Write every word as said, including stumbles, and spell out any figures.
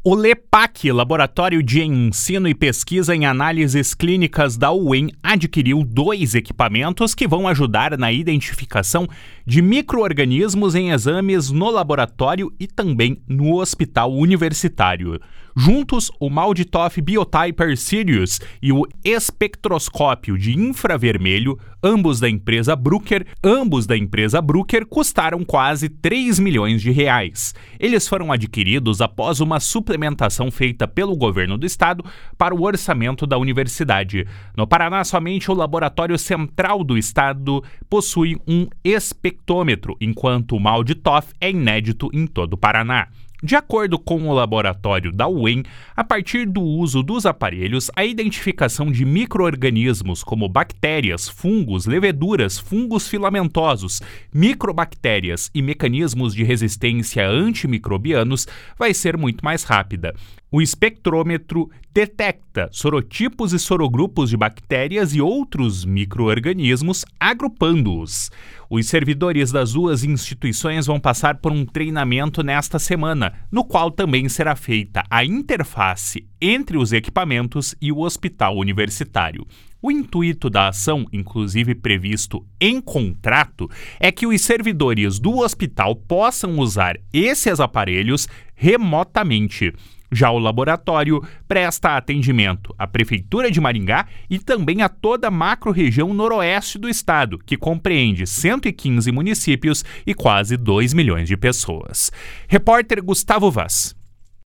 O LEPAC, Laboratório de Ensino e Pesquisa em Análises Clínicas da U E M, adquiriu dois equipamentos que vão ajudar na identificação de micro-organismos em exames no laboratório e também no hospital universitário. Juntos, o MALDI-TOF Biotyper Sirius e o espectroscópio de infravermelho, ambos da empresa Bruker, ambos da empresa Bruker, custaram quase três milhões de reais. Eles foram adquiridos após uma suplementação feita pelo governo do estado para o orçamento da universidade. No Paraná, somente o Laboratório Central do Estado possui um espectrômetro, enquanto o MALDI-TOF é inédito em todo o Paraná. De acordo com o laboratório da U E M, a partir do uso dos aparelhos, a identificação de micro-organismos como bactérias, fungos, leveduras, fungos filamentosos, microbactérias e mecanismos de resistência antimicrobianos vai ser muito mais rápida. O espectrômetro detecta sorotipos e sorogrupos de bactérias e outros micro-organismos, agrupando-os. Os servidores das duas instituições vão passar por um treinamento nesta semana, no qual também será feita a interface entre os equipamentos e o hospital universitário. O intuito da ação, inclusive previsto em contrato, é que os servidores do hospital possam usar esses aparelhos remotamente. Já o laboratório presta atendimento à Prefeitura de Maringá e também a toda a macro-região noroeste do estado, que compreende cento e quinze municípios e quase dois milhões de pessoas. Repórter Gustavo Vaz.